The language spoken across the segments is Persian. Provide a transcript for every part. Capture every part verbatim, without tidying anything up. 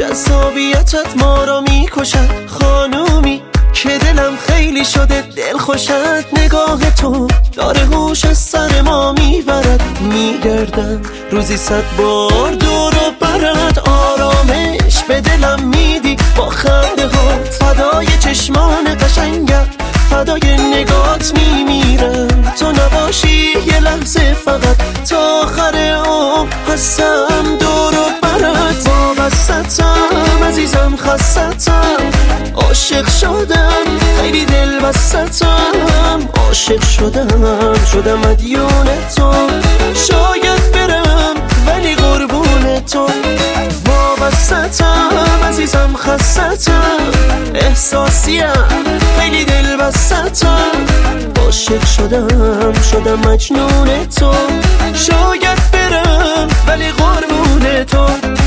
جذابیتت ما را میکشد خانومی که دلم خیلی شده دل خوشت. نگاه تو داره هوش از سر ما میبرد، میگردم روزی صد بار دور و برد. آرامش به دلم میدی با خنده ها، فدای چشمان قشنگت، فدای نگات میمیرم. تو نباشی یه لحظه فقط تا آخر عمر هستم دور و برد. وابستم عزیزم خستم، عاشق شدم خیلی دل بستم. عاشق شدم شدم مدیون تو، شاید برم ولی قربون تو. وابستم عزیزم خستم، احساسیم خیلی دل بستم. عاشق شدم شدم مجنون تو، شاید برم ولی قربون تو.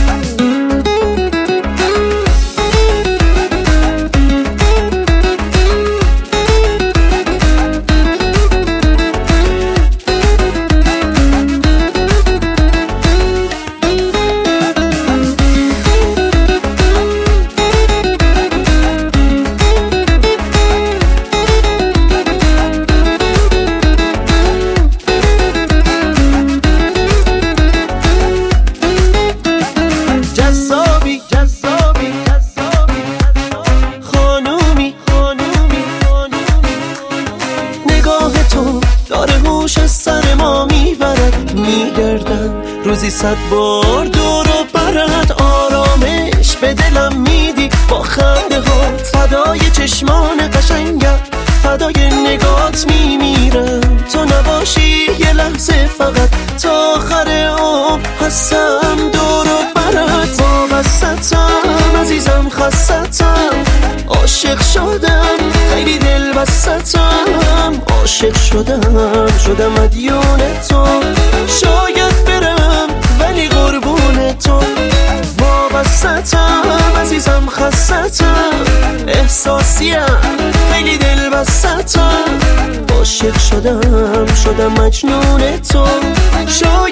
داره هوش از سر ما میبرد، میگردم روزی صد بار دور و برد. آرامش به دلم میدی با خنده ها، فدای چشمان قشنگت، فدای نگات میمیرم. تو نباشی یه لحظه فقط تا آخر عمر هستم دور و برد. وابستم عزیزم خستم، عاشق شدم خیلی دل بستم. عاشق شدم شدم مدیون تو، شاید برم ولی قربون تو. وابستم عزیزم خستم، احساسیم خیلی دل بستم. عاشق شدم شدم مجنون تو، شاید